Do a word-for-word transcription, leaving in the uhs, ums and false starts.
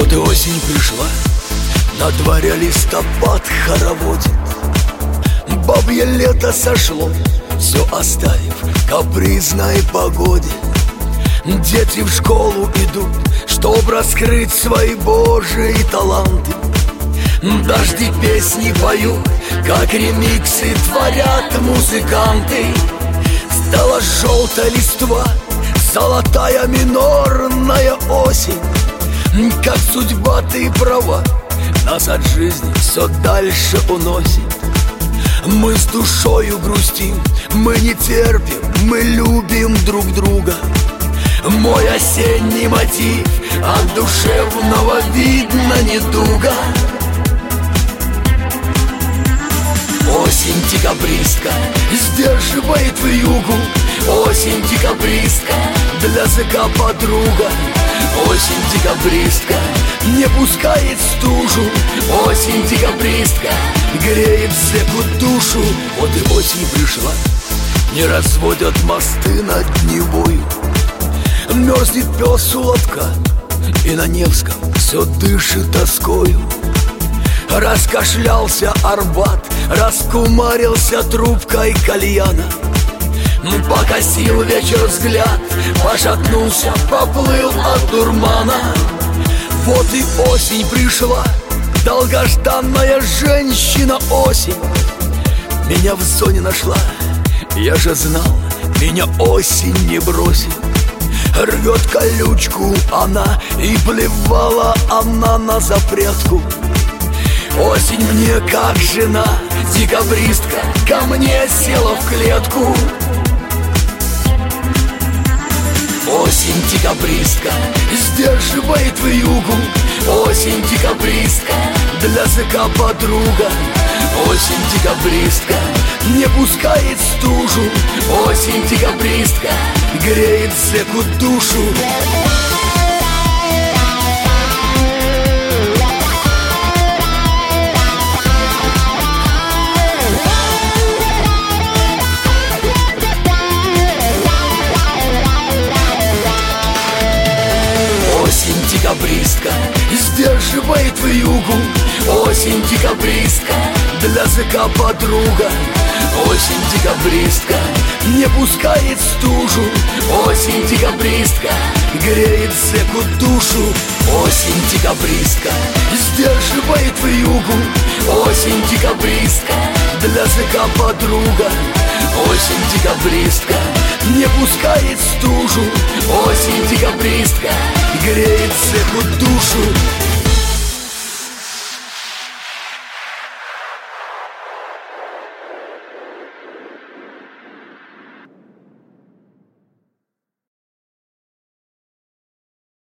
Вот и осень пришла, на дворе листопад хороводит. Бабье лето сошло, все оставив капризной погоде. Дети в школу идут, чтоб раскрыть свои божьи таланты. Дожди песни поют, как ремиксы творят музыканты. Стала желтая листва, золотая минорная осень. Как судьба, ты права, нас от жизни все дальше уносит. Мы с душою грустим, мы не терпим, мы любим друг друга. Мой осенний мотив, от душевного видно недуга. Осень декабристка сдерживает вьюгу. Осень декабристка для языка подруга. Осень декабристка не пускает стужу. Осень декабристка греет зэку душу. Вот и осень пришла, не разводят мосты над Невою. Мерзнет пес у лотка, и на Невском все дышит тоскою. Раскашлялся Арбат, раскумарился трубкой кальяна. Покосил вечер взгляд, пошатнулся, поплыл от дурмана. Вот и осень пришла, долгожданная женщина осень. Меня в зоне нашла, я же знал, меня осень не бросит. Рвет колючку она, и плевала она на запретку. Осень мне как жена, декабристка ко мне села в клетку. Осень декабристка сдерживает вьюгу. Осень декабристка для языка подруга. Осень декабристка не пускает стужу. Осень декабристка греет зэку душу. Осень декабристка сдерживает вьюгу. Осень декабристка для языка подруга. Осень декабристка не пускает стужу. Осень декабристка греет зэку душу. Осень декабристка сдерживает вьюгу. Осень декабристка для языка подруга. Осень декабристка не пускает стужу. Осень декабристка греет зэку душу.